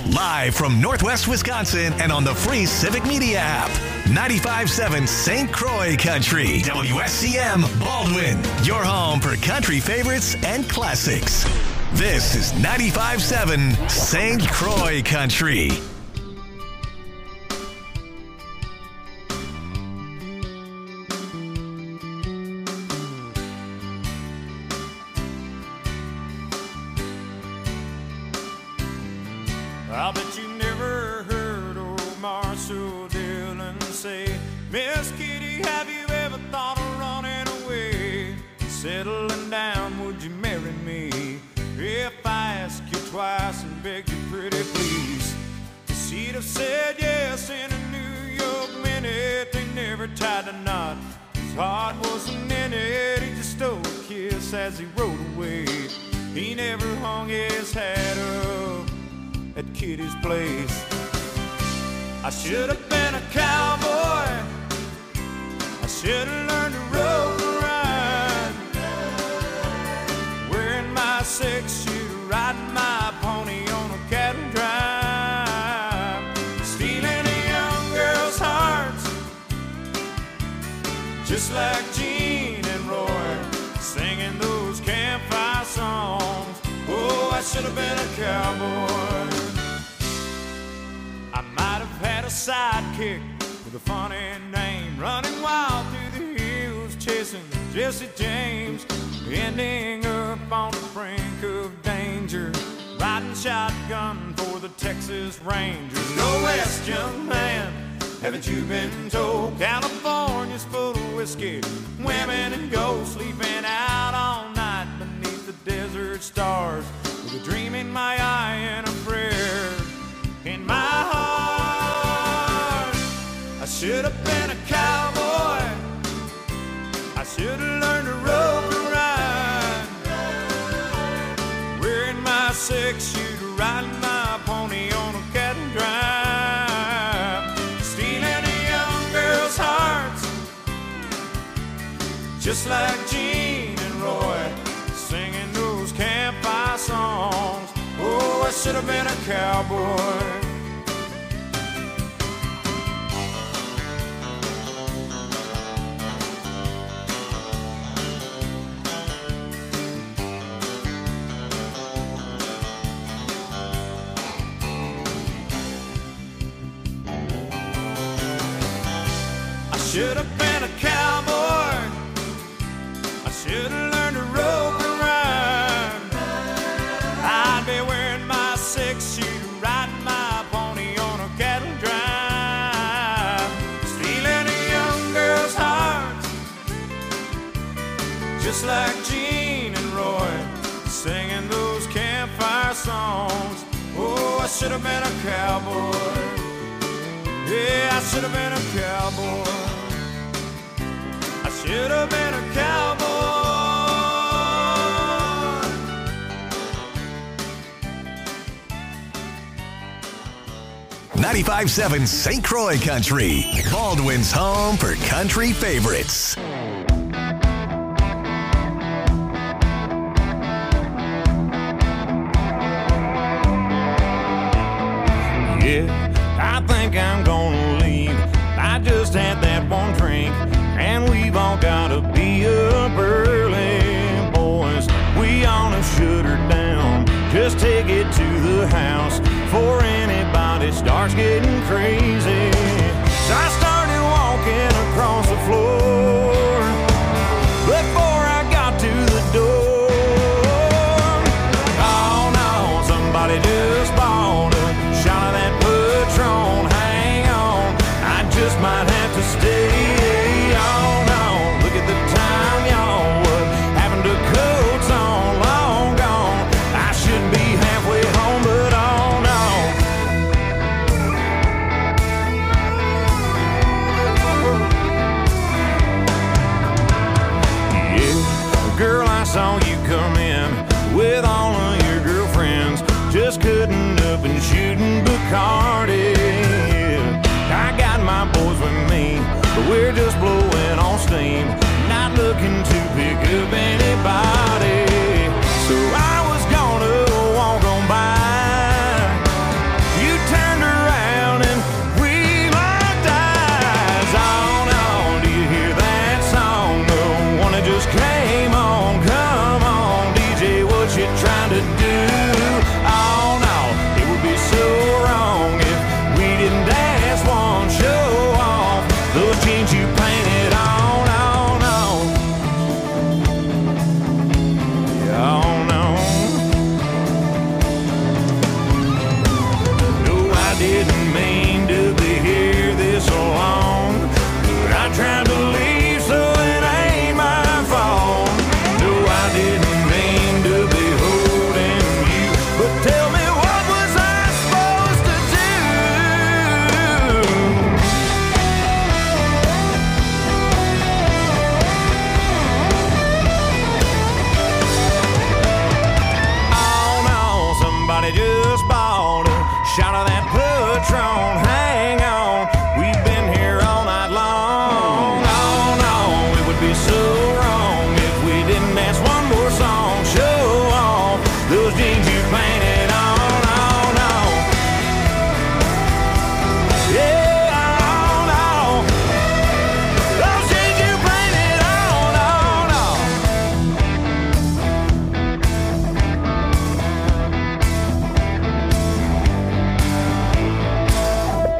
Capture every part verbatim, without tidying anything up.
Live from Northwest Wisconsin and on the free Civic Media app. ninety-five point seven Saint Croix Country. W S C M Baldwin. Your home for country favorites and classics. This is ninety-five point seven Saint Croix Country. I bet you never heard old Marshall Dillon say, Miss Kitty, have you ever thought of running away? Settling down, would you marry me? If I ask you twice and beg you pretty please. She'd have said yes in a New York minute. They never tied a knot, his heart wasn't in it. He just stole a kiss as he rode away. He never hung his hat up at Kitty's place. I should have been a cowboy. I should have learned to rope and ride, wearing my six-shooter, riding my pony on a cattle drive, stealing a young girl's hearts, just like Gene and Roy, singing those campfire songs. Oh, I should have been a cowboy. I might have had a sidekick with a funny name, running wild through the hills, chasing Jesse James, ending up on the brink of danger, riding shotgun for the Texas Rangers. Go west, young man, haven't you been told? California's full of whiskey, women and gold, sleeping out all night beneath the desert stars, with a dream in my eye and a prayer in my heart. I should have been a cowboy. I should have learned to rope and ride, wearing my six-shooter, riding my pony on a cattle drive, stealing a young girl's hearts, just like Gene and Roy, singing those campfire songs. Oh, I should have been a cowboy. I should have been a cowboy. I should have learned to rope and ride. I'd be wearing my six-shooter, riding my pony on a cattle drive, stealing a young girl's heart, just like Gene and Roy, singing those campfire songs. Oh, I should have been a cowboy. Yeah, I should have been a cowboy. I should have been a cowboy. ninety-five point seven Saint Croix Country. Baldwin's home for country favorites. Yeah, I think I'm gonna leave. I just had that one drink, and we've all gotta be up early, boys. We ought to shut her down, just take it to the house before anybody starts getting crazy. So I started walking across the floor before I got to the door. Oh no, somebody just bought a shot of that Patron. Hang on, I just might have to stay. Oh no, look at the time, y'all. What happened to coats on? Long gone. I should be halfway home, but oh no. Yeah, girl, I saw you come in with all of your girlfriends, just cutting up and shooting Bacardi. I got my boys with me, but we're just blowing on steam, not looking to pick up anybody. So I was gonna walk on by.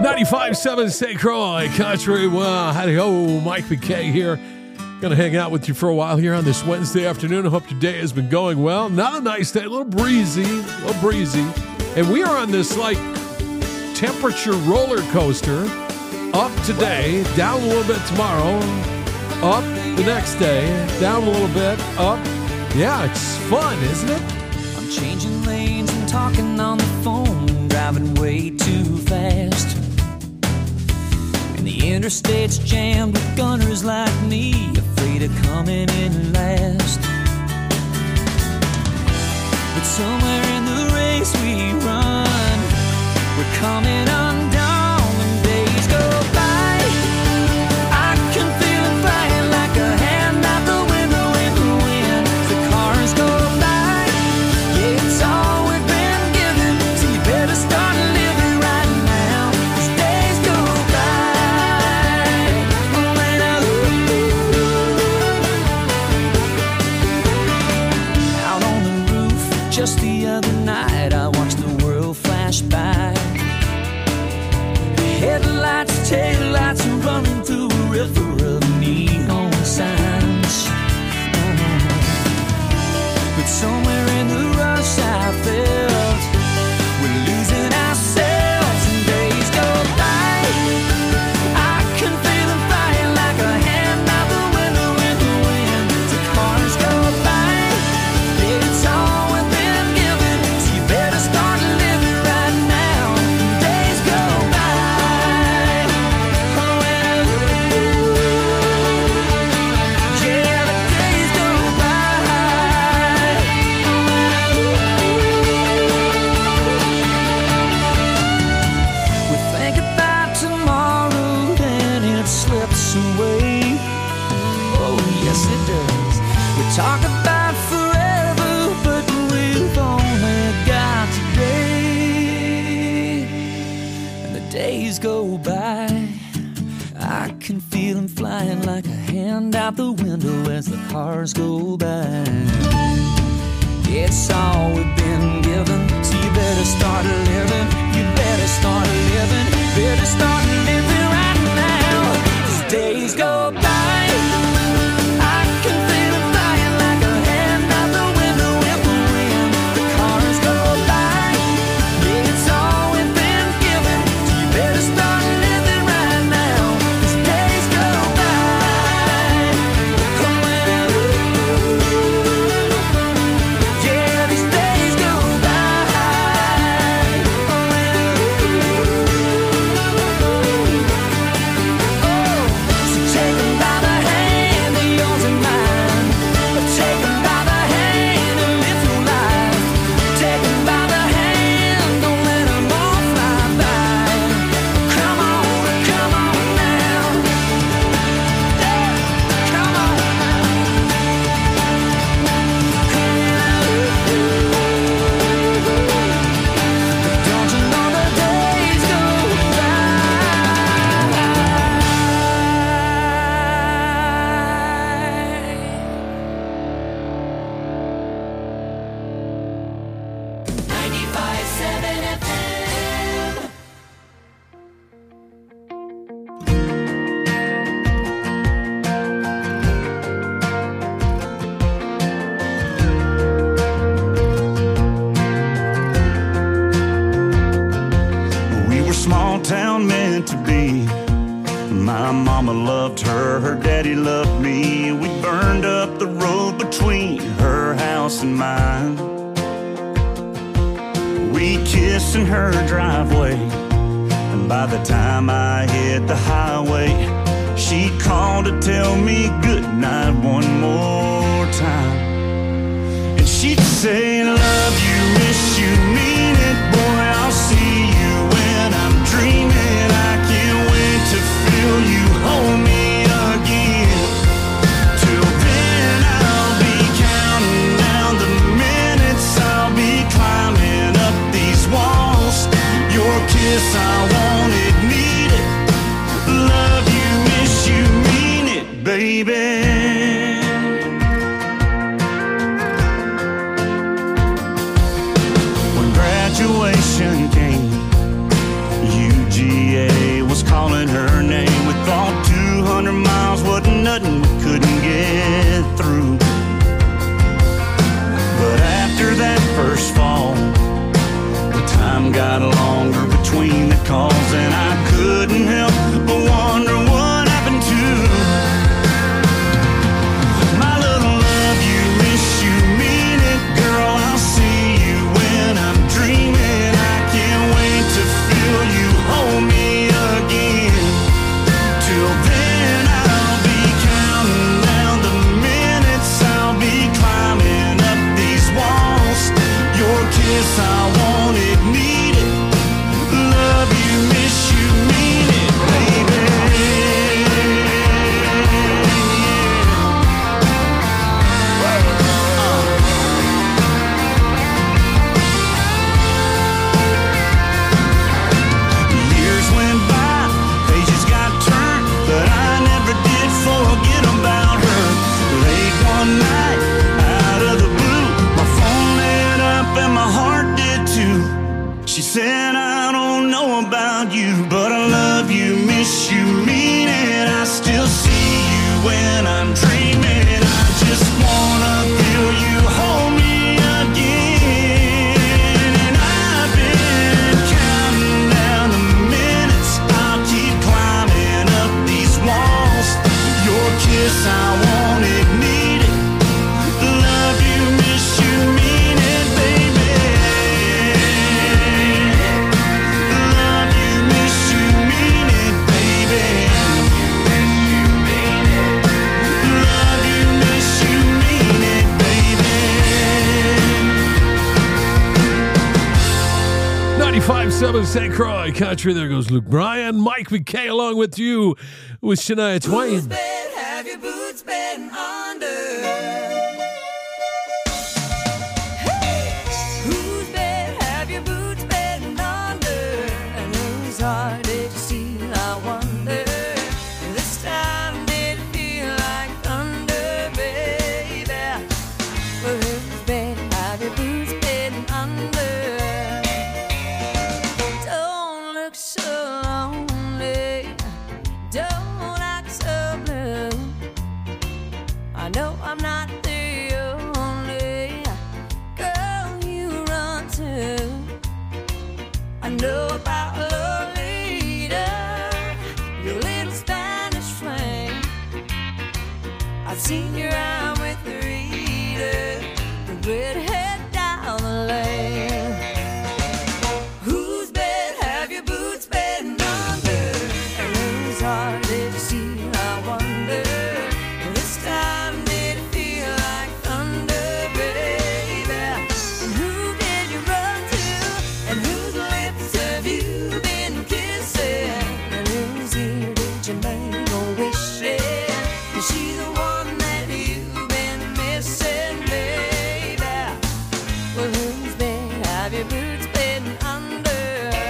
ninety-five point seven Saint Croix Country. Well, howdy ho, Mike McKay here. Going to hang out with you for a while here on this Wednesday afternoon. I hope your day has been going well. Not a nice day, a little breezy, a little breezy. And we are on this, like, temperature roller coaster. Up today, down a little bit tomorrow, up the next day, down a little bit, up. Yeah, it's fun, isn't it? I'm changing lanes and talking on the phone, driving way too fast. And the interstate's jammed with gunners like me, afraid of coming in last. But somewhere in the race we run, we're coming undone when days go by. I can feel it flying like a hand out the window in the wind. The cars go by, yeah, it's all we've been given, so you better start living right now, 'cause days go by. When I out on the roof just the other night, I watched the world flash by. Headlights, taillights are running through a river of neon signs. Oh. But somewhere in the rush I felt we're losing ourselves and days go by. I can feel them flying like a hand out the window in the wind. The cars go by, yeah, it's all we've been given, so you better start living right now. Days go by. Away. Oh, yes, it does. We talk about forever, but we've only got today. And the days go by, I can feel them flying like a hand out the window as the cars go by. It's all we've been given, so you better start living. You better start living. Better start living right now. Days go by, I can feel it flying like a hand out the window in the wind. The cars go by, yeah, it's all we've been given, so you better start living right now, 'cause days go by. Yeah, these days go by. Take 'em by the hand, they're yours and mine. Take 'em by the hand and live your life. Take 'em by the hand, don't let 'em all fly by. Come on, come on now. Yeah, come on now. Don't you know the days go by? ninety-five point seven F M. We were small town meant to be. My mama loved her, her daddy loved me. We burned up the road between her house and mine. We kissed in her driveway, and by the time I hit the highway, she'd call to tell me goodnight one more time. And she'd say, love you, miss you, mean it, boy, I'll see you when I'm dreaming. I can't wait to feel you hold me again. Till then I'll be counting down the minutes, I'll be climbing up these walls. Your kiss, I want it, need it. Love you, miss you, mean it, baby. When graduation came, U G A calling her name. We thought two hundred miles wasn't nothing we couldn't get through. But after that first fall, the time got longer between the calls, and I couldn't help but wonder what happened to my little love. You miss you mean it, girl. I'll see you when I'm dreaming. I can't wait to feel you hold me again. Till then I'll be counting down the minutes. I'll be climbing up these walls. Your kiss I wanted, needed. Love you, miss you, mean it, baby. Years went by, pages got turned, but I never did forget about her. Late one night, out of the blue, my phone lit up and my heart did too. She said, I don't know about you, but I love you, miss you, mean it. I still see you when I'm dreaming. I just wanna feel you hold me again. And I've been counting down the minutes. I'll keep climbing up these walls. Your kiss I wanted, needed. Love you, miss you, mean it, baby. Love you, miss you, mean it, baby. Love you, miss you, mean it, baby. ninety-five point seven Saint Croix Country. There goes Luke Bryan. Mike McKay along with you with Shania Twain. Bed, have your boots been under? Whose bed have your boots been under? And whose heart did you steal, I wonder? This time did it feel like thunder, baby? Well, whose bed have your boots been under? Don't look so lonely, don't act so blue. I know I'm not the only girl you run to. I know about Lolita, your little Spanish flame. I've seen you out with Rita, the redhead down the lane. Whose bed have your boots been under? And whose heart did you steal, I wonder? This time did it feel like thunder, baby? And who did you run to? And whose lips have you been kissing? And whose ear did you make a wish in? Is she the one that you've been missing, baby? Well, whose bed have your boots been under?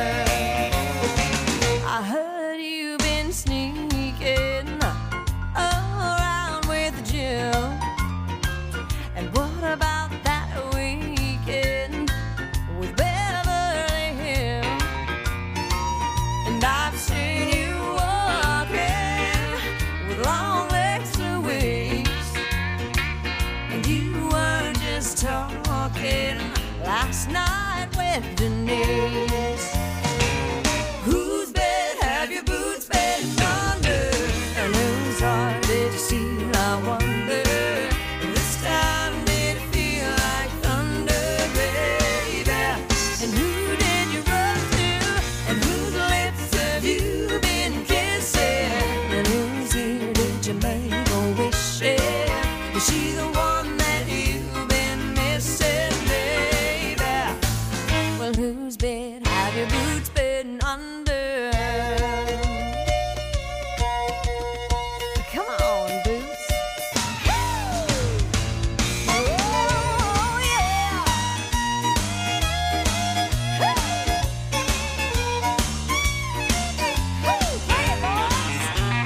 I heard you've been sneaking around with Jill. And what about that weekend with Beverly Hills? And I've seen you walking with long legs Louise. And you weren't just talking last night with Denise. Whose bed have your boots been under? And whose heart did you steal, I wonder? This time did it feel like thunder, baby? And who did you run to? And whose lips have you been kissing? And whose ear did you make a wish in? Is she the one that you've been missing, baby? Well, whose bed have your boots been under? Come on, boots. Oh, yeah. Hey, boys.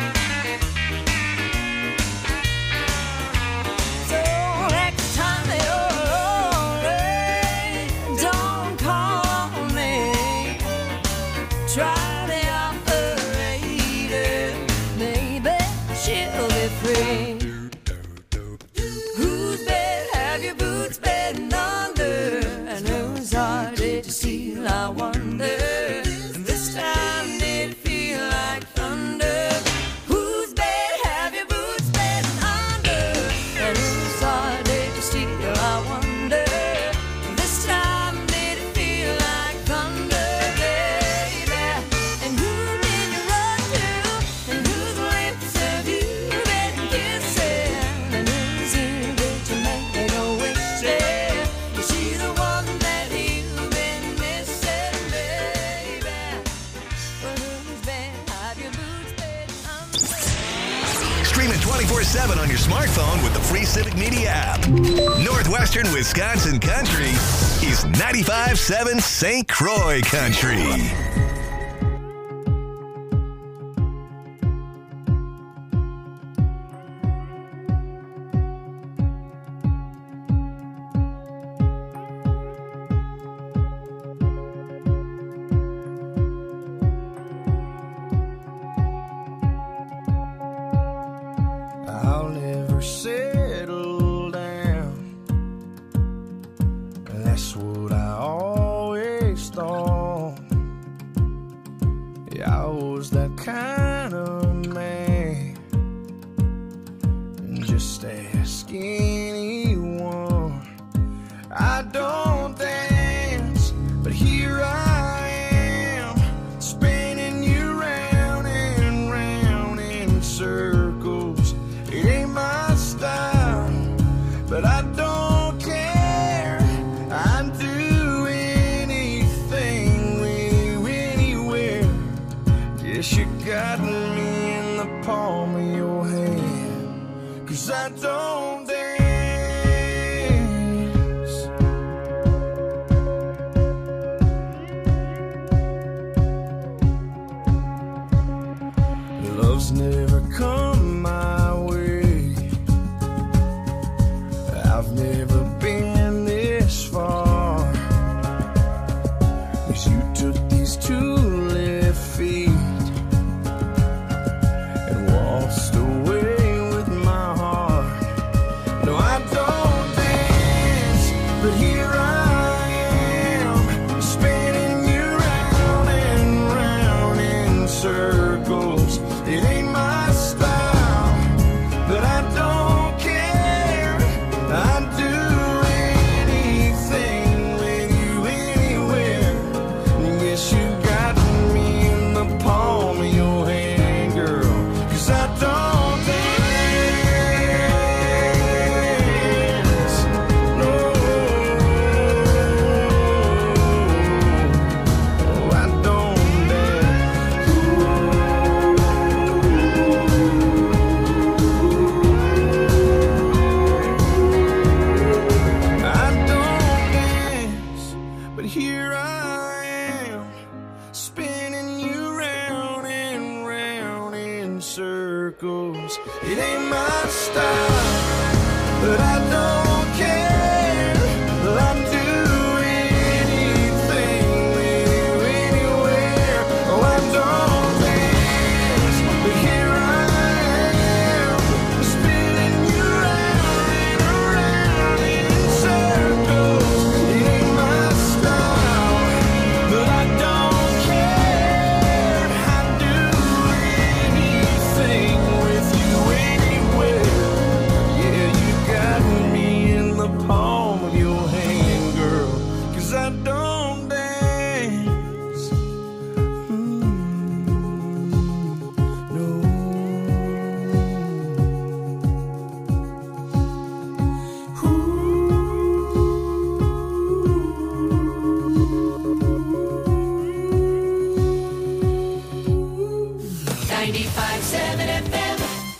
So next time you're lonely, don't call me. Try the operator. twenty-four seven on your smartphone with the free Civic Media app. Northwestern Wisconsin Country is ninety-five seven Saint Croix Country. I'll never settle down. That's what I always thought. Yeah, I was that kind of man. Just ask anyone. I don't dance, but here I am, spinning you round and round in circles. It ain't my style, but I don't care. I'd do anything with you anywhere. Guess you got me in the palm of your hand, 'cause I don't dance. Love's never come my way. I've never been this far. 'Cause you took these two left feet and waltzed away with my heart. No, I don't dance, but here I am, spinning you round and round in circles. It ain't my style, but I don't care. I'd do anything with you anywhere. Yes, you got me in the palm of your hand, girl, 'cause I don't dance. No, I don't dance. I don't dance, but here I am, spinning you round and round in circles. It ain't my style, but I don't care. I'd do anything with you anywhere. Oh, I don't dance, but here I am, spinning you round and around in circles. It ain't my style, but I don't care. I'd do anything with you anywhere. Yeah, you got me in the palm of your hand, girl, 'cause I don't dance. Mm, no. ninety-five seven F M.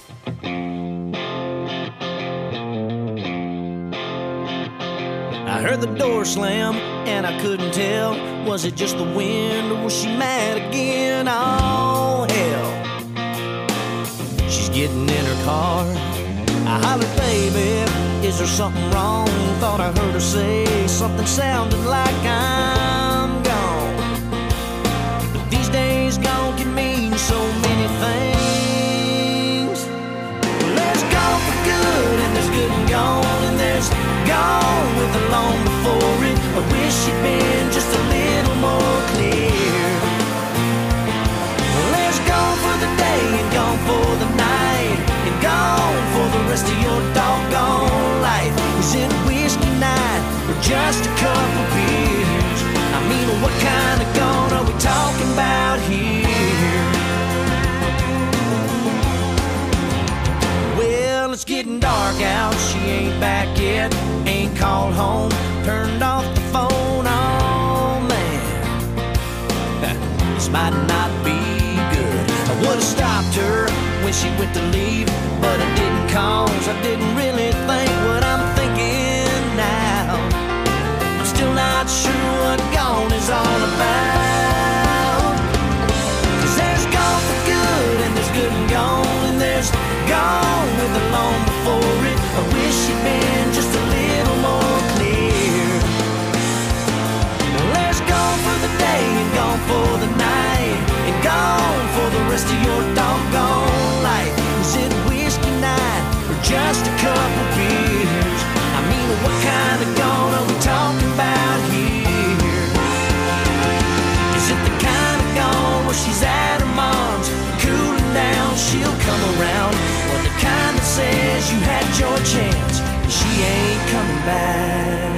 I heard the door slam and I couldn't tell. Was it just the wind or was she mad again? Oh, hell. She's getting in her car. I hollered, baby, is there something wrong? Thought I heard her say something sounding like I'm gone. But these days gone can mean so many things. Well, there's gone for good and there's good and gone, and there's gone with the long before it. I wish you'd been just a little more clear. Well, there's gone for the day and gone for the night, and gone for the rest of your doggone life. Is it whiskey night or just a couple beers? I mean, what kind of gone are we talking about here? Well, it's getting dark out, she ain't back yet, ain't called home, turned off the phone. Oh man, this might not be good. I would've stopped her when she went to leave, but I didn't, cause I didn't really think what I'm thinking now. I'm still not sure what gone is all about. Cause there's gone for good, and there's good and gone, and there's gone with the long before it. I wish you'd been just a little more clear. Well, there's gone for the day, and gone for the night, and gone for the rest of your doggone life. Is it whiskey night, or just a couple beers? I mean, what kind of gone are we talking about here? Is it the kind of gone where she's at her mom's, cooling down, she'll come around? Or the kind that says you had your chance, and she ain't coming back?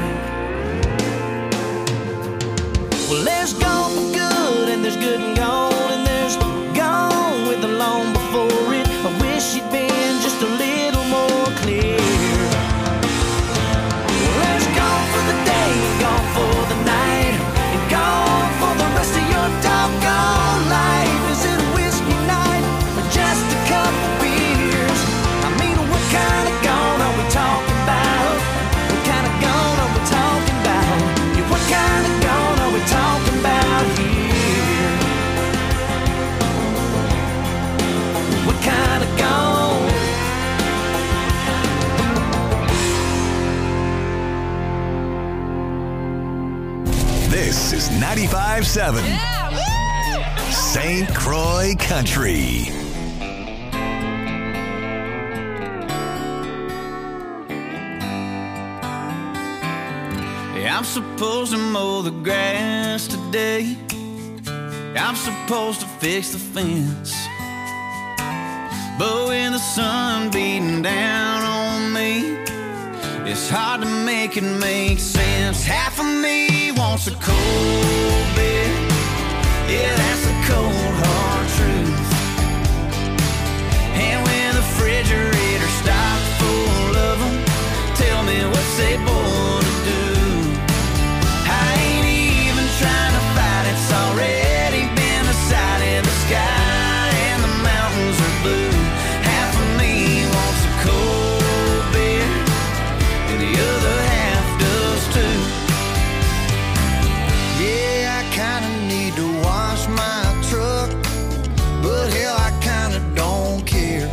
Well, there's gone for good, and there's good and gone, and there's gone with the long before it. I wish you'd been just a little more clear. Well, there's gone for the day, and gone for the night, and gone for the rest of your doggone life. Is it a whiskey night, or just a couple beers? I mean, what kind of gone are we talking about? What kind of gone are we talking about? Yeah, what kind of gone are we talking about here? What kind of gone? This is ninety-five seven Saint Croix Country. I'm supposed to mow the grass today. I'm supposed to fix the fence. But when the sun beating down on me, it's hard to make it make sense. Half of me wants a cold beer. Yeah, that's the cold hard truth. And when the refrigerator's stocked full of them, tell me what's they born to do. I ain't even trying to fight, it's already been decided. The sky and the mountains are blue. Half of me wants a cold beer, and the other half does too. Yeah, I kinda need to wash my truck, but hell, I kinda don't care.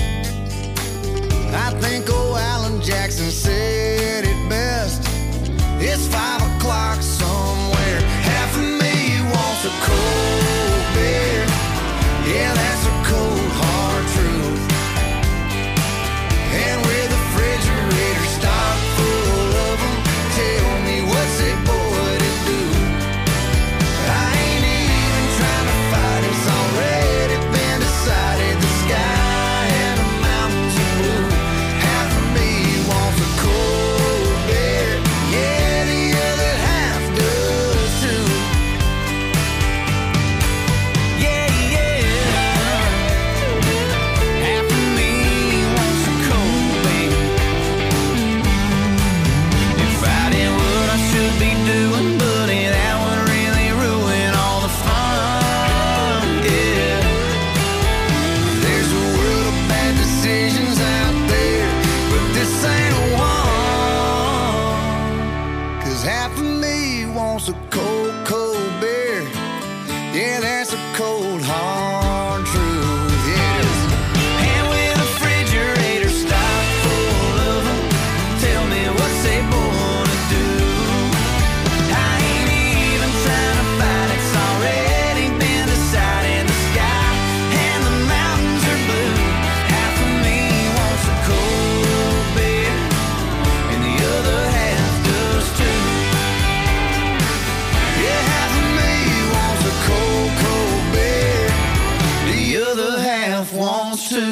I think old Alan Jackson said it best. It's five o'clock somewhere. Half of me wants a cold beer. Yeah, that's a cold hard truth. And with the refrigerator stocked full of them, tell me what's it boy to do. I ain't even trying to fight, it's already been decided. The sky and the mountains are blue. Half of me wants a cold beer. Yeah, the other half does too. Yeah, yeah. Half of me wants a cold beer. If I did what I should be doing, buddy, that would really ruin all the fun. Yeah. There's a world of bad decisions out there, but this ain't a one. Cause half of me wants a cold, cold beer. Yeah, that's a cold, hard truth, yes. And with the refrigerator stocked full of them, tell me what's they born to do. I ain't even trying to fight, it's already been decided. The sky and the mountains are blue. Half of me wants a cold beer, and the other half does too. Yeah, half of me wants a cold, cold beer. The other half wants to.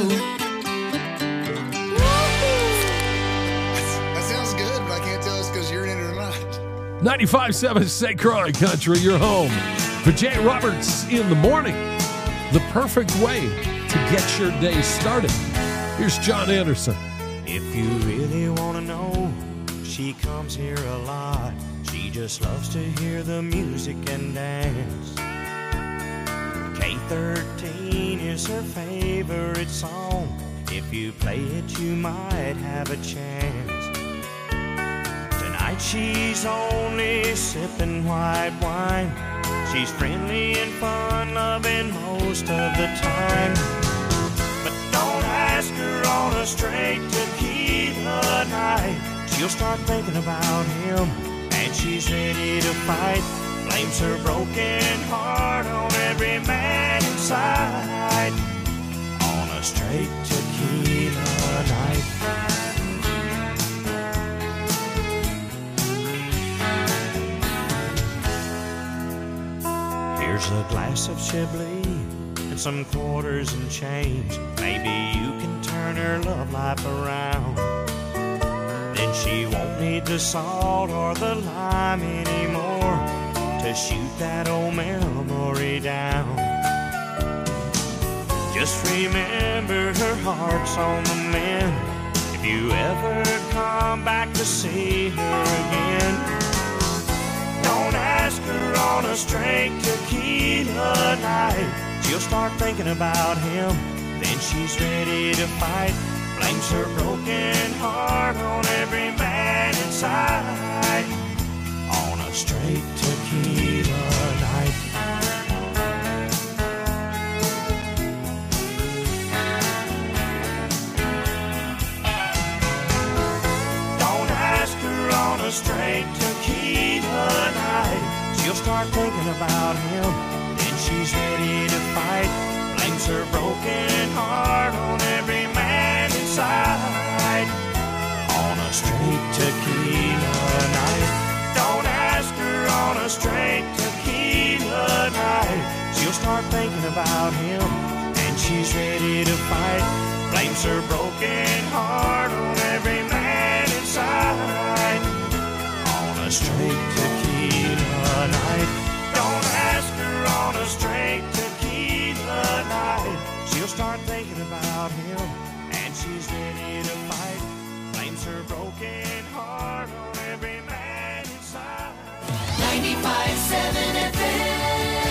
That sounds good, but I can't tell it's because you're in it or not. ninety-five seven Saint Croix Country, your home. For Jay Roberts in the morning, the perfect way to get your day started. Here's John Anderson. If you really want to know, she comes here a lot. She just loves to hear the music and dance. K thirteen is her favorite song. If you play it, you might have a chance. Tonight she's only sipping white wine. She's friendly and fun-loving most of the time. But don't ask her on a straight tequila night. She'll start thinking about him, and she's ready to fight. Blames her broken heart on every man inside. On a straight tequila night. Here's a glass of Chablis and some quarters and change. Maybe you can turn her love life around. Then she won't need the salt or the lime anymore to shoot that old memory down. Just remember her heart's on the mend. If you ever come back to see her again, don't ask her on a straight tequila night. She'll start thinking about him, then she's ready to fight. Blames her broken heart on every man inside. On a straight tequila night. Don't ask her on a straight tequila night. She'll start thinking about him, then she's ready to fight. Blames her broken heart on every man inside. On a straight tequila night. Don't ask her on a straight tequila night. She'll start thinking about him, and she's ready to fight. Blames her broken heart on every man inside. On a straight tequila night. Don't ask her on a straight tequila night. She'll start thinking about him, and she's ready to fight. Blames her broken heart on every man inside. ninety-five point seven F M.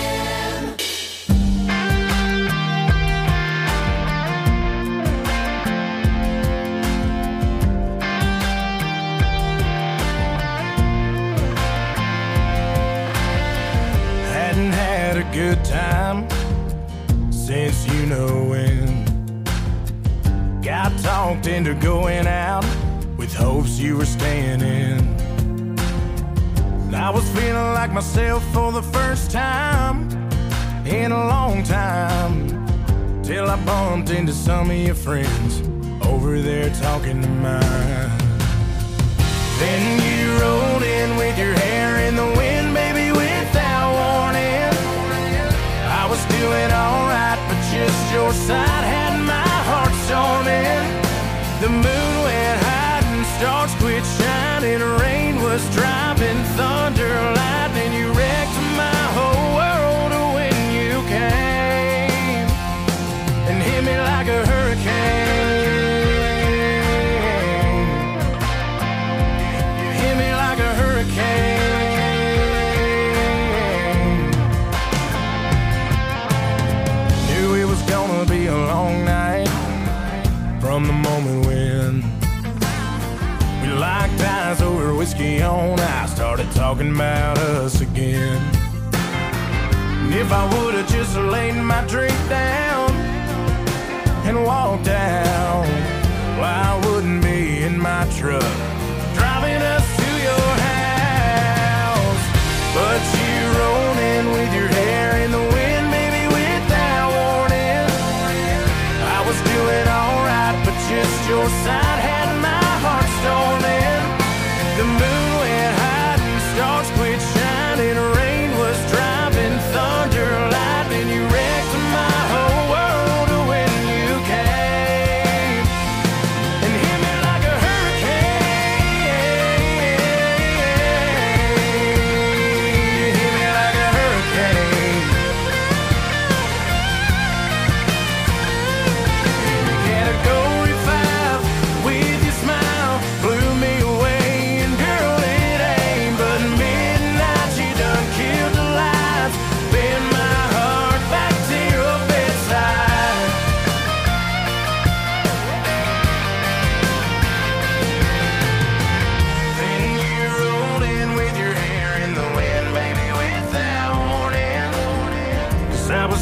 Hadn't had a good time since you know when. Got talked into going out with hopes you were staying in. I was feeling like myself for the first time in a long time, till I bumped into some of your friends over there talking to mine. Then you rolled in with your hair in the wind, baby, without warning. I was doing alright, but just your side had my heart storming. The moon went high and stars quit shining. Rain was driving, thunder, lightning. You wrecked my whole world when you came and hit me like a hurricane. You hit me like a hurricane. Knew it was gonna be a long night from the moment when we locked eyes over whiskey on ice, started talking about us again. And if I would've just laid my drink down and walked out, well, I wouldn't be in my truck driving us to your house. But you rolled in with your hair in the wind, baby, without warning. I was doing alright, but just your side had my heart storming. The moon went high and stars quit shining. Rain was driving, thunder, lightning. You wrecked my whole world when you came and hit me like a hurricane. You hit me like a hurricane. Category five with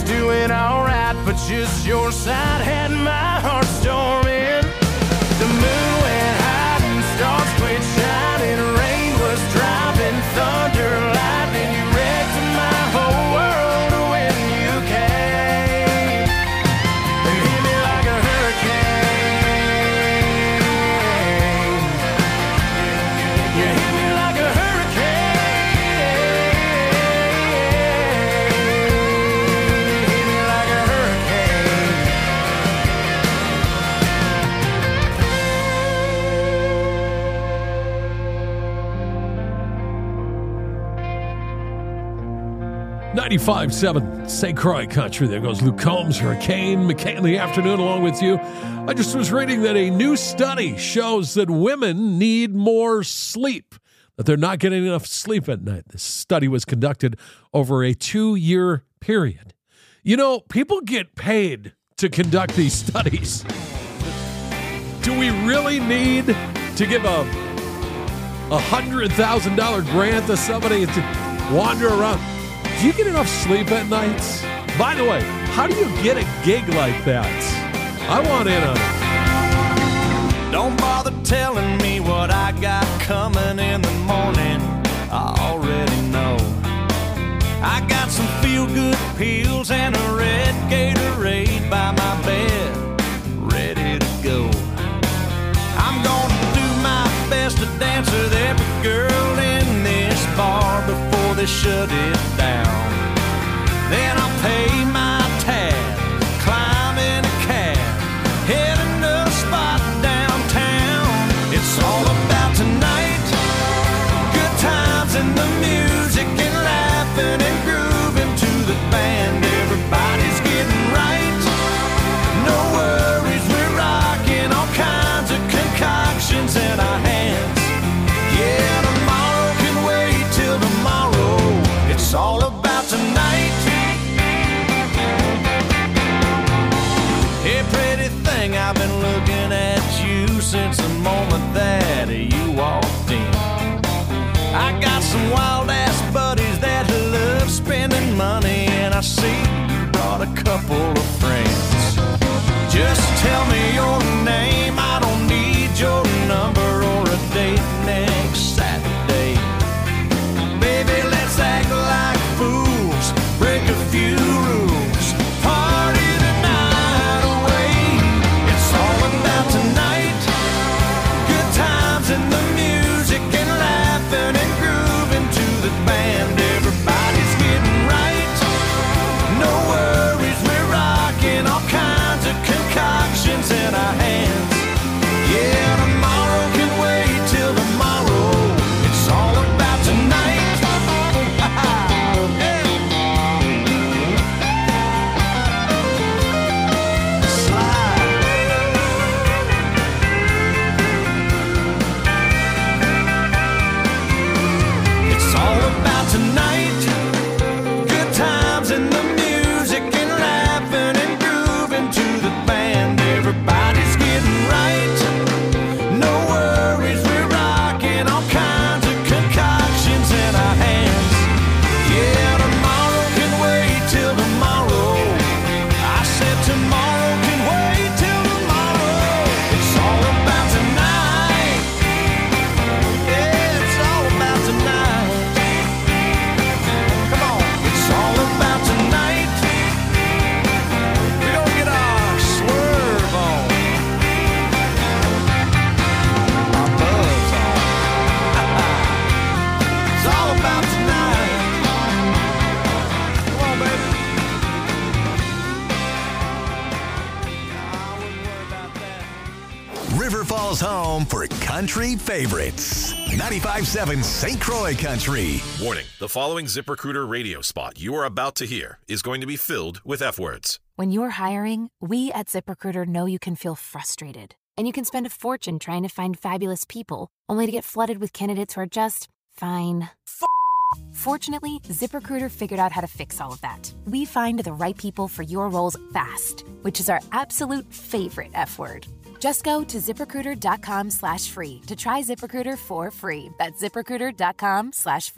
was doing alright, but just your side had my heart storming. The moon went high and stars quit shining. Rain was driving, thunder, lightning. You wrecked my whole world when you came and hit me like a hurricane. You hit me like a hurricane. You hit me like a hurricane. ninety-five point seven Saint Croix Country. There goes Luke Combs, Hurricane, McKay in the afternoon along with you. I just was reading that a new study shows that women need more sleep, that they're not getting enough sleep at night. This study was conducted over a two-year period. You know, people get paid to conduct these studies. Do we really need to give a one hundred thousand dollars grant to somebody to wander around? Do you get enough sleep at nights? By the way, how do you get a gig like that? I want in on it. Don't bother telling me what I got coming in the morning. I already know. I got some feel-good pills and a red Gatorade by my bed, ready to go. I'm gonna do my best to dance with every girl in this bar before they shut it down. Then I'll pay my tab, climb in a cab, heading to a spot downtown. It's all about tonight, good times and the music and laughing and grooving to the band. Everybody's getting right, no worries, we're rocking all kinds of concoctions in our hands. Yeah, tomorrow can wait till tomorrow. It's all about tonight. Hey, pretty thing, I've been looking at you since the moment that you walked in. I got some wild-ass buddies that love spending money, and I see you brought a couple of friends. Just tell me your name, I don't need your number or a date next Saturday. Baby, let's act like fools, break a few rules, party the night away. It's all about tonight, good times and the music and laughing and grooving to the band. Everybody's getting right, no worries, we're rocking all kinds of concoctions in our hands. Yeah, tomorrow can wait till tomorrow. It's all about tonight. It's all about tonight, good times and the music and laughing and grooving to the band. Everybody's getting right, no worries, we're rocking all kinds of concoctions in our hands. Yeah, tomorrow can wait till tomorrow. I said tomorrow can wait till tomorrow. It's all about tonight. Yeah, it's all about tonight. Come on, it's all about tonight. We're gonna get our swerve on, our buzz on. It's all about tonight. Come on, baby. I wouldn't worry about that. River Falls home for country favorites. ninety-five point seven Saint Croix Country. Warning, the following ZipRecruiter radio spot you are about to hear is going to be filled with F words. When you're hiring, we at ZipRecruiter know you can feel frustrated. And you can spend a fortune trying to find fabulous people, only to get flooded with candidates who are just fine. F- Fortunately, ZipRecruiter figured out how to fix all of that. We find the right people for your roles fast, which is our absolute favorite F word. Just go to ZipRecruiter.com slash free to try ZipRecruiter for free. That's ZipRecruiter.com slash free.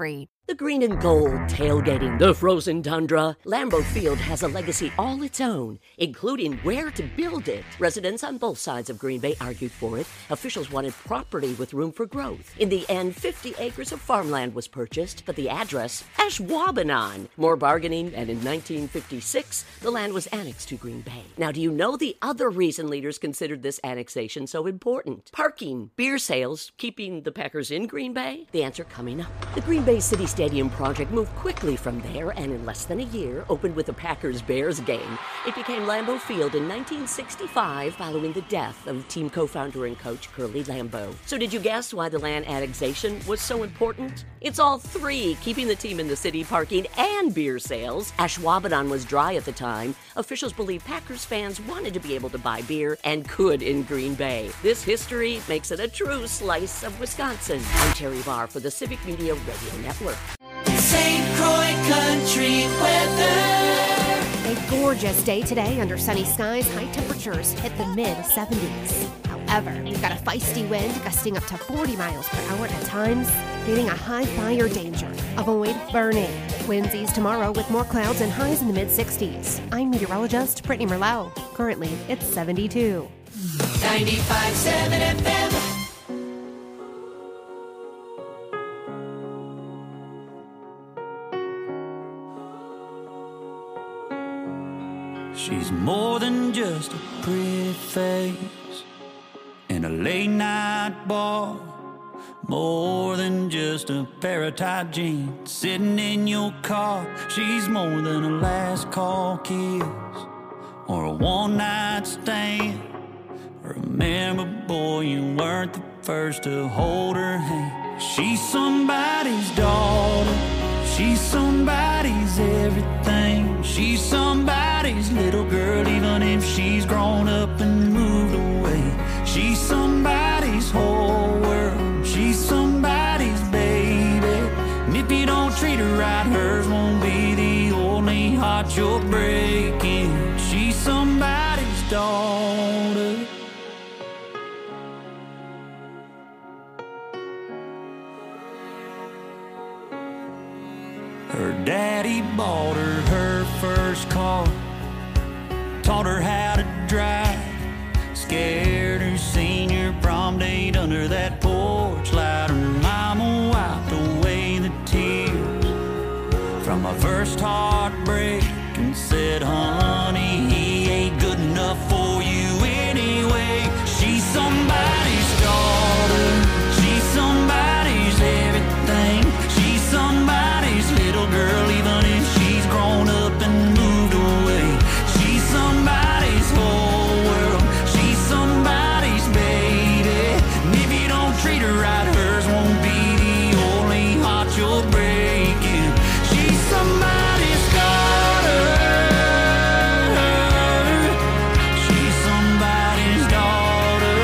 The green and gold tailgating the frozen tundra. Lambeau Field has a legacy all its own, including where to build it. Residents on both sides of Green Bay argued for it. Officials wanted property with room for growth. In the end, fifty acres of farmland was purchased, but the address, Ashwaubenon. More bargaining, and in nineteen fifty-six, the land was annexed to Green Bay. Now, do you know the other reason leaders considered this annexation so important? Parking, beer sales, keeping the Packers in Green Bay? The answer coming up. The Green Bay City Stadium project moved quickly from there and in less than a year opened with a Packers-Bears game. It became Lambeau Field in nineteen sixty-five following the death of team co-founder and coach Curly Lambeau. So did you guess why the land annexation was so important? It's all three, keeping the team in the city, parking, and beer sales. Ashwaubenon was dry at the time. Officials believe Packers fans wanted to be able to buy beer and could in Green Bay. This history makes it a true slice of Wisconsin. I'm Terry Barr for the Civic Media Radio Network. Saint Croix Country weather. A gorgeous day today under sunny skies. High temperatures hit the mid seventies. However, we've got a feisty wind gusting up to forty miles per hour at times, creating a high fire danger. Avoid burning. Winds ease tomorrow with more clouds and highs in the mid sixties. I'm meteorologist Brittany Merlot. Currently, it's seventy-two. ninety-five point seven F M. She's more than just a pretty face in a late night bar, more than just a pair of tight jeans sitting in your car. She's more than a last call kiss or a one night stand. Remember, boy, you weren't the first to hold her hand. She's somebody's daughter, she's somebody's everything. She's somebody's little girl, even if she's grown up and moved away. She's somebody's whole world, she's somebody's baby. And if you don't treat her right, hers won't be the only heart you're breaking. She's somebody's daughter. Her daddy bought her her first car, taught her how to drive, scared her senior prom date under that porch light. Her mama wiped away the tears from my first heartbreak and said, honey, he ain't good enough for you anyway. She's somebody's daughter, she's somebody's everything. She's somebody's little girl, even if she's grown up and moved away. She's somebody's whole world, she's somebody's baby. And if you don't treat her right, hers won't be the only heart you're breaking. She's somebody's daughter, she's somebody's daughter.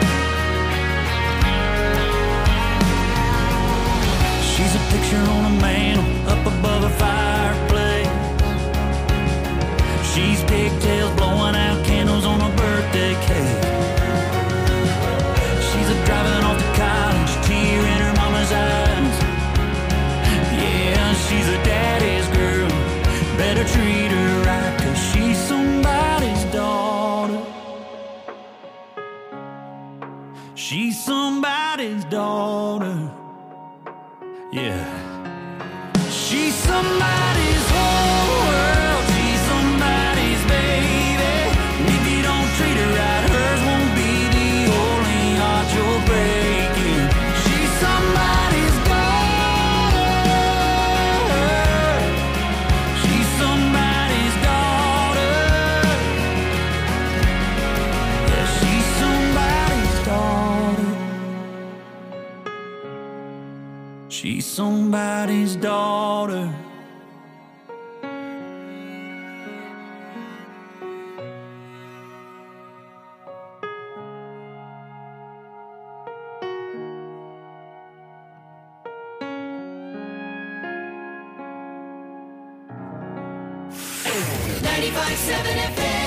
She's a picture on a mantle up above a fireplace. She's pigtails blowing out candles on a birthday cake. She's a driving off to college, tear in her mama's eyes. Yeah, she's a daddy's girl, better treat her right, 'cause she's somebody's daughter. She's somebody's daughter. Yeah. She's somebody's whole world, she's somebody's baby. And if you don't treat her right, hers won't be the only heart you're breaking. She's somebody's daughter, she's somebody's daughter. Yeah, she's somebody's daughter. She's somebody's daughter. ninety-five point seven F M.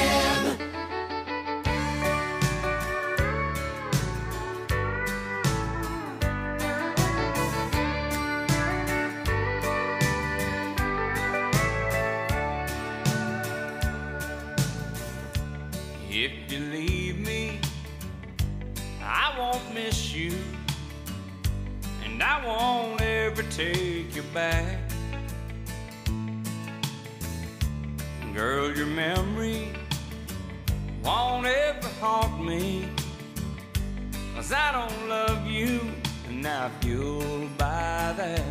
If you leave me, I won't miss you, and I won't ever take you back. Girl, your memory won't ever haunt me, 'cause I don't love you, and now if you'll buy that,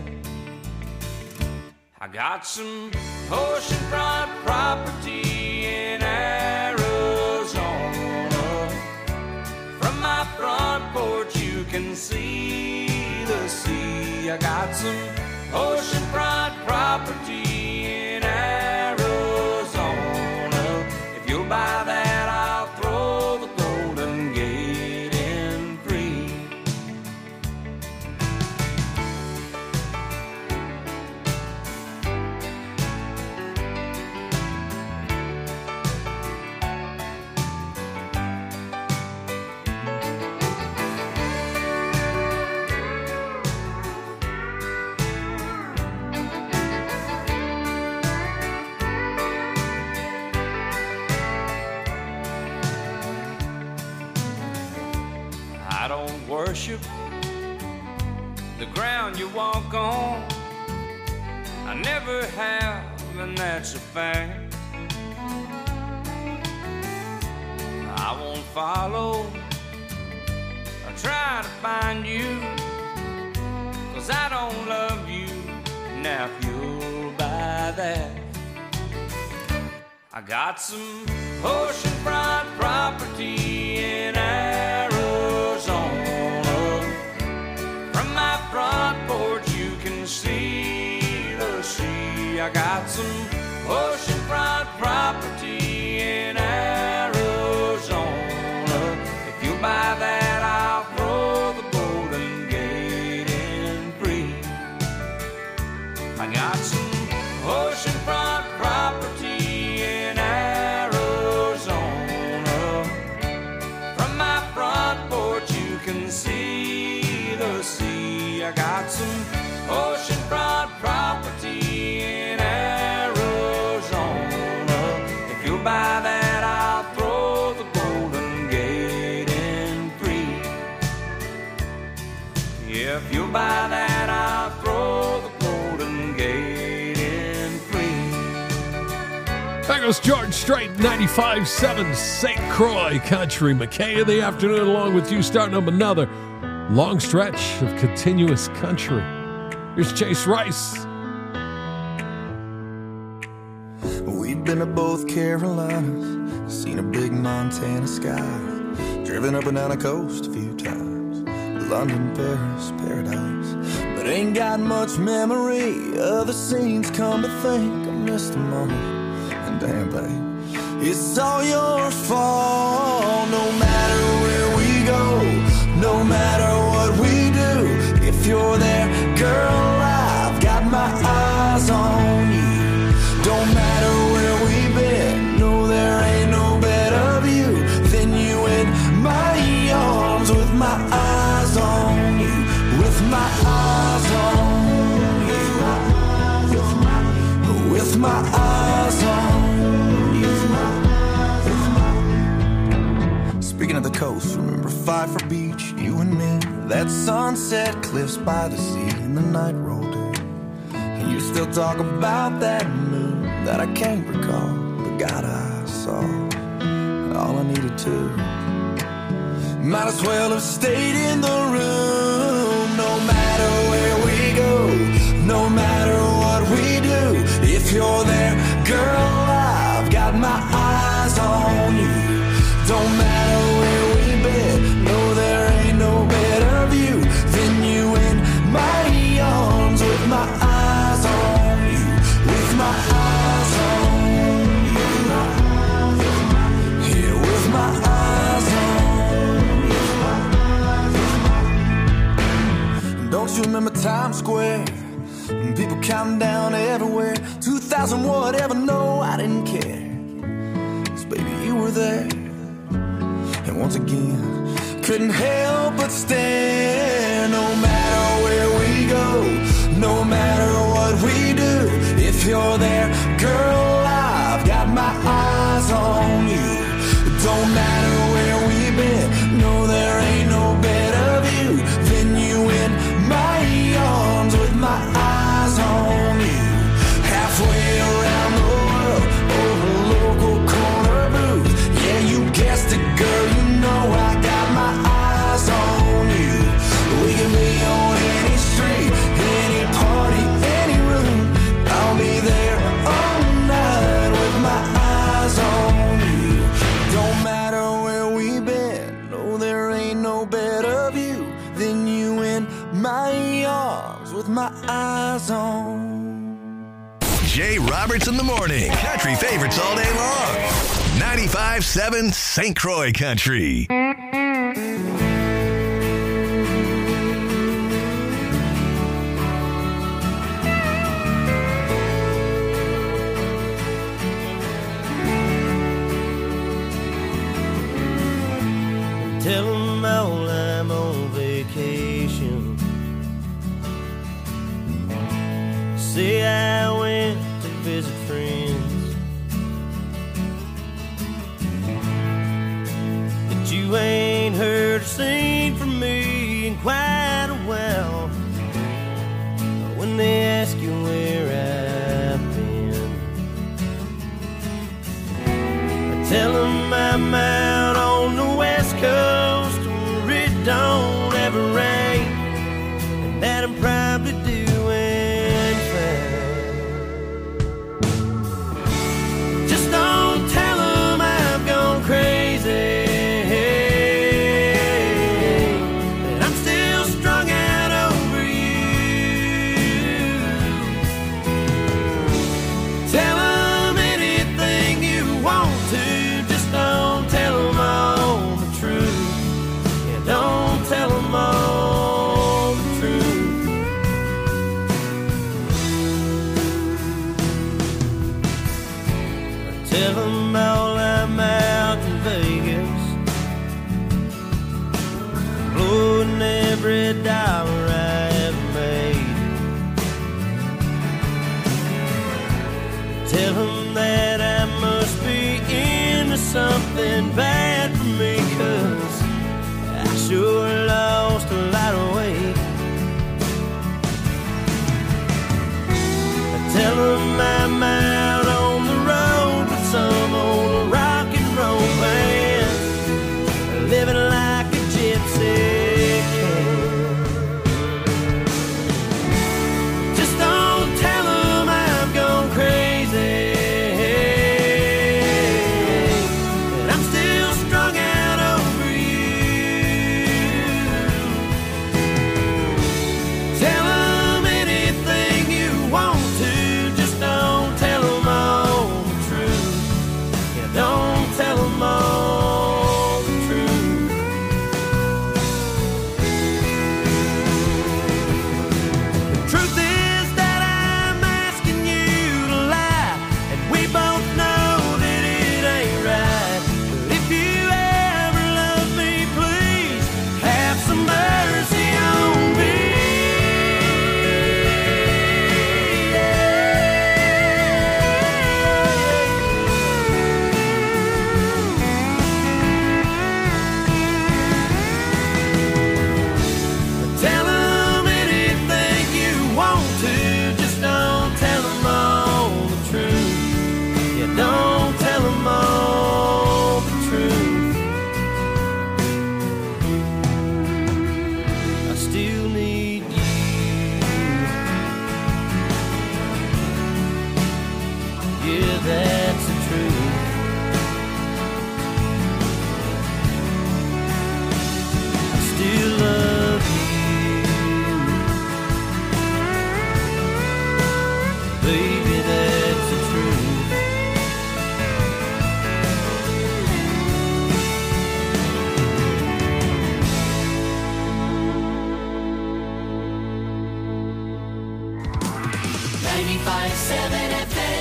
I got some oceanfront property in Arizona. From my front porch you can see the sea. I got some oceanfront property in Arizona. If you'll buy that, I'll throw the Golden Gate in free. I don't worship the ground you walk on. I never have, and that's a fact. I won't follow or try to find you, 'cause I don't love you. Now if you'll buy that, I got some oceanfront property in Arizona. From my front porch you can see the sea. I got some oceanfront property in Arizona. If you buy that, I'll throw the Golden Gate in free. I got some oceanfront property in Arizona. From my front porch you can see the sea. I got some oceanfront property in Arizona. If you'll buy that, I'll throw the Golden Gate in free. If you'll buy that, I'll throw the Golden Gate in free. There goes George Strait, ninety-five point seven Saint Croix Country. McKay in the afternoon along with you, starting up another long stretch of continuous country. Here's Chase Rice. We've been to both Carolinas, seen a big Montana sky, driven up and down the coast a few times, London, Paris, paradise, but ain't got much memory of the scenes. Come to think, I missed them all, and damn babe, it's all your fault. No matter where we go, no matter what we do, if you're there, girl, I've got my eyes on you. Don't matter where we've been, no, there ain't no better view than you in my arms, with my eyes on you, with my eyes on you, with my eyes on you. Speaking of the coast, remember Pfeiffer Beach, you and me, that sunset cliffs by the sea, and the night rolled in, and you still talk about that moon that I can't recall, but God, I saw all I needed to. Might as well have stayed in the room. No matter where we go, no matter what we do, if you're there, girl, I've got my eyes on you. Don't matter where we've been, no, there ain't no better view than you in my arms, with my eyes on you, with my eyes on you, yeah, with my eyes on you. Don't you remember Times Square? And people counting down everywhere, two thousand whatever, no, I didn't care, 'cause baby, you were there. And once again, couldn't help but stare. No matter where we go, no matter what we do, if you're there, girl, I've got my eyes eyes on you. Don't matter where we've been, no, there ain't no better view than you in my arms with my eyes on you. Halfway around the world, over a local corner booth. Yeah, you guessed it, girl, you know I got my eyes on you. We can be on any street, any party, any room. I'll be there all night with my eyes on you. Don't matter where we've been, no, there ain't no better view than you in my arms with my eyes on. Jay Roberts in the morning. Country favorites all day long. ninety-five seven Saint Croix Country. Tell them all I'm on vacation. Say I went to visit friends, but you ain't heard or seen from me in quite a while. When they ask you where I've been, I tell them I'm out on the west coast where it don't ever rain, and that I'm probably doing fine. Just don't tell them I've gone crazy, that I'm still strung out over you. Tell them anything you want to, just don't tell them all the truth. Yeah, don't tell them all the truth. Tell them all I'm out in Vegas, blowing every dollar I ever made. Tell them that I must be into something bad for me, 'cause I sure lost a lot of weight. Tell them I'm out on the road with some old rock and roll band, living like a gypsy can. Just don't tell them I've gone crazy, that I'm still strung out over you. Tell them anything you want to, just don't tell them all the truth. Yeah, don't tell them all the truth. The truth is that I'm asking you to lie, and we both know that it ain't right. But if you ever love me, please have some mercy on me. Tell them anything you want to, just don't tell them all the truth. Yeah, don't tell them all the truth. I still need you. Yeah, that's the truth. I still love you. Baby, that's the truth. ninety-five seven F M.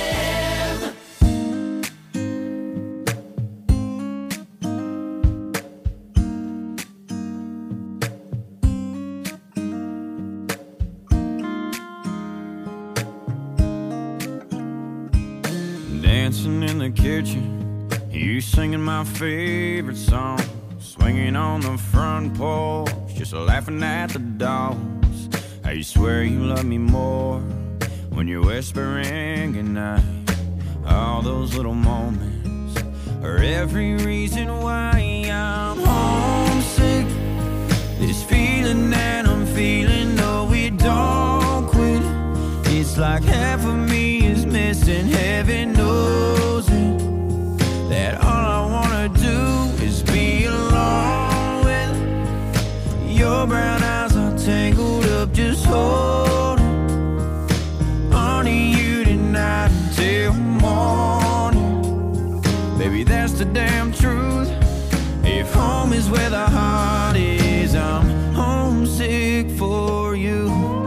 Dancing in the kitchen, You singing my favorite song, swinging on the front porch, just laughing at the dogs. How you swear you love me more when you're whispering goodnight. All those little moments are every reason why I'm homesick. This feeling that I'm feeling, no, it don't quit. It's like half of me is missing, heaven knows it. That all I wanna do is be alone with your brown eyes are tangled up, just holding on to you tonight until morning. Baby, that's the damn truth. If home is where the heart is, I'm homesick for you.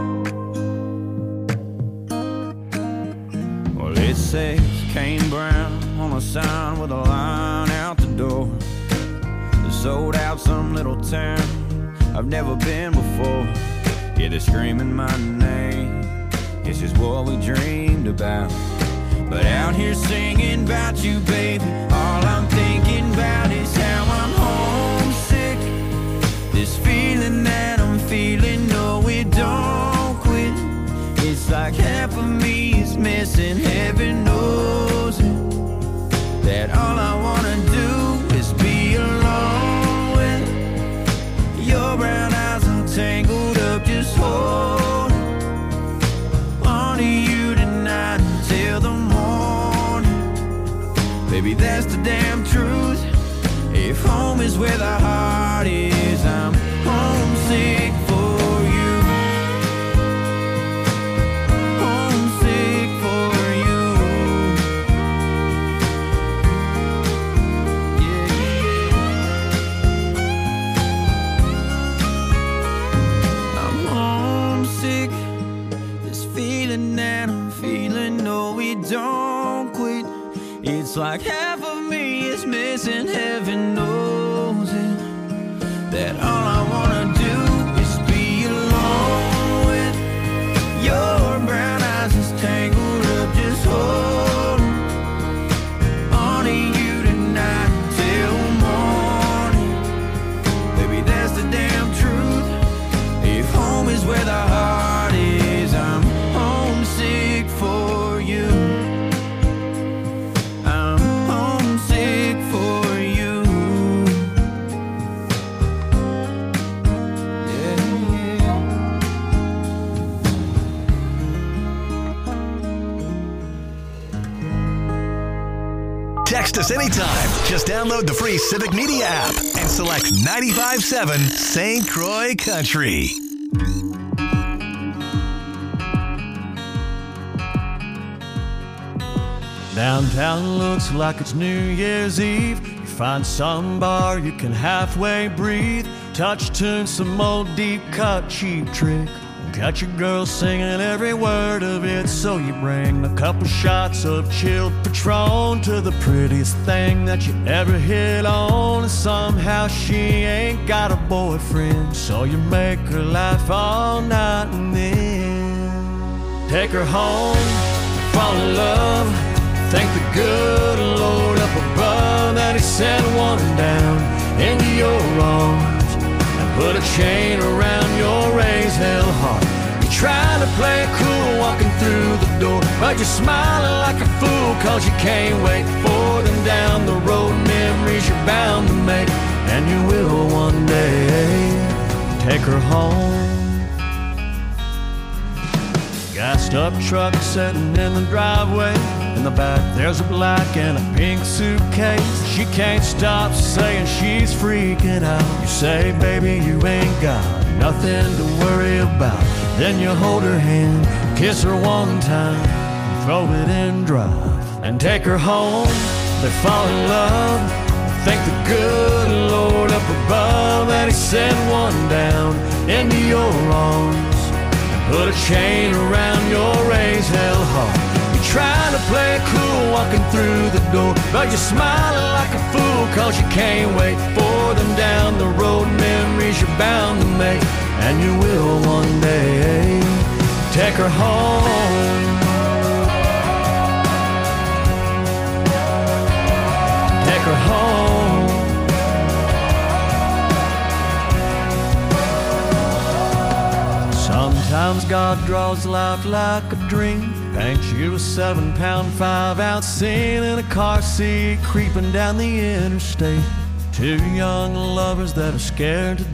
Well, it says Kane Brown on a sign with a line out the door. They sold out some little town I've never been before. Yeah, they're screaming my name. This is what we dreamed about. But out here singing about you, baby, all I'm thinking about is how I'm homesick. This feeling that I'm feeling, no, it don't quit. It's like half of me is missing, heaven knows it. That all I wanna do is be alone with your brown eyes all tangled up, just hold on to you tonight until the morning. Baby, that's the damn truth. If home is where the heart is, I'm homesick for you. Homesick for you. That I'm feeling, no, we don't quit. It's like half of me is missing, heaven knows it. That all I wanna do is be alone with your brown eyes just tangled up, just hold on to you tonight till morning. Baby, that's the damn truth. If home is where the heart is, I'm homesick for you. I'm homesick for you. Yeah, yeah. Text us anytime. Just download the free Civic Media app and select ninety-five point seven Saint Croix Country. Downtown looks like it's New Year's Eve. You find some bar you can halfway breathe. Touch tune, some old deep cut cheap trick. Got your girl singing every word of it. So you bring a couple shots of chilled Patron to the prettiest thing that you ever hit on. And somehow she ain't got a boyfriend, so you make her laugh all night and then take her home, fall in love. Thank the good Lord up above that he sent one down into your arms and put a chain around your raised hell heart. You're trying to play it cool walking through the door, but you're smiling like a fool cause you can't wait for them down the road. Memories you're bound to make, and you will one day take her home. Gassed up truck sitting in the driveway. In the back there's a black and a pink suitcase. She can't stop saying she's freaking out. You say, baby, you ain't got nothing to worry about. Then you hold her hand, kiss her one time, throw it in drive, and take her home. They fall in love. Thank the good Lord up above that he sent one down into your arms. Put a chain around your raised hell heart. You're trying to play it cool walking through the door, but you're smiling like a fool cause you can't wait for them down the road. Memories you're bound to make, and you will one day take her home. Take her home. Sometimes God draws life like a dream, paints you a seven pound five ounce scene in a car seat creeping down the interstate. Two young lovers that are scared to